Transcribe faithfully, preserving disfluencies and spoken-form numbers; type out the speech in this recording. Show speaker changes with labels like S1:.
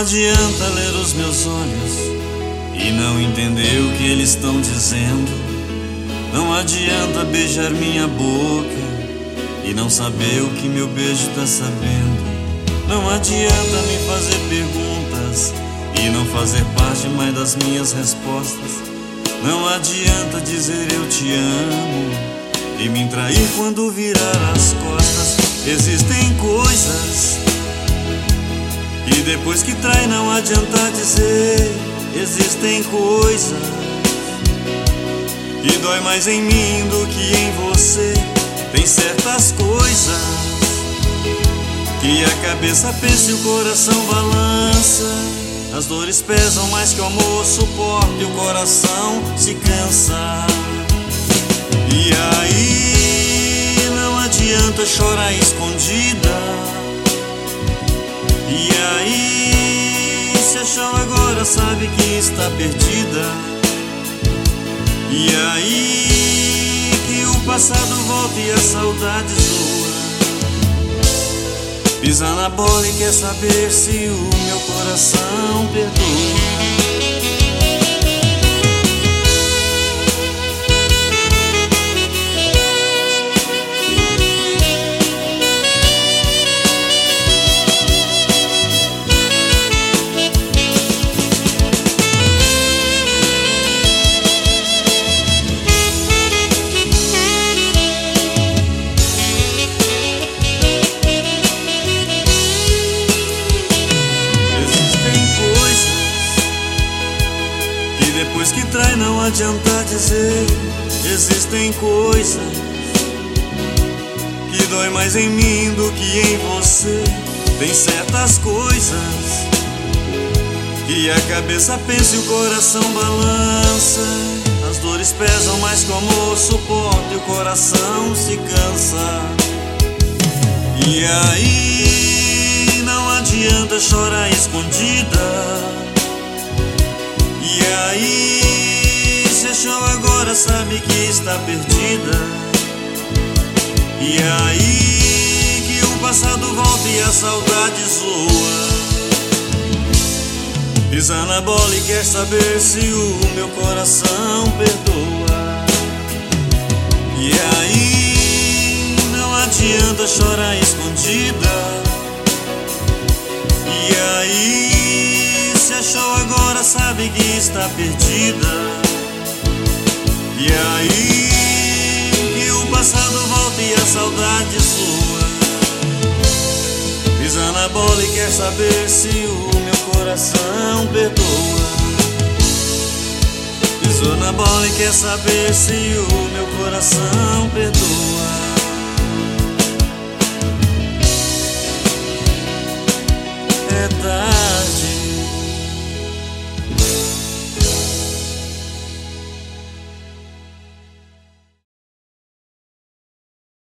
S1: adianta ler os meus olhos e não entender o que eles estão dizendo. Não adianta beijar minha boca e não saber o que meu beijo tá sabendo. Não adianta me fazer perguntas e não fazer parte mais das minhas respostas. Não adianta dizer eu te amo e me trair quando virar as costas. Existem coisas que depois que trai não adianta dizer. Existem coisas que dói mais em mim do que em você. Tem certas coisas que a cabeça pensa e o coração balança. As dores pesam mais que o amor suporta e o coração se cansa. E aí não adianta chorar escondida. E aí se achou agora sabe que está perdida. E aí que o passado volta e a saudade zoa. Pisa na bola e quer saber se o meu coração perdoa. Depois que trai não adianta dizer. Existem coisas que dói mais em mim do que em você. Tem certas coisas que a cabeça pensa e o coração balança. As dores pesam mais que o amor suporta e o coração se cansa. E aí não adianta chorar escondida. E aí se achou agora sabe que está perdida. E aí que o passado volta e a saudade zoa. Pisa na bola e quer saber se o meu coração perdoa. E aí não adianta chorar escondida. E aí se achou agora sabe que está perdida. E aí que o passado volta e a saudade sua. Pisa na bola e quer saber se o meu coração perdoa. Pisou na bola e quer saber se o meu coração perdoa.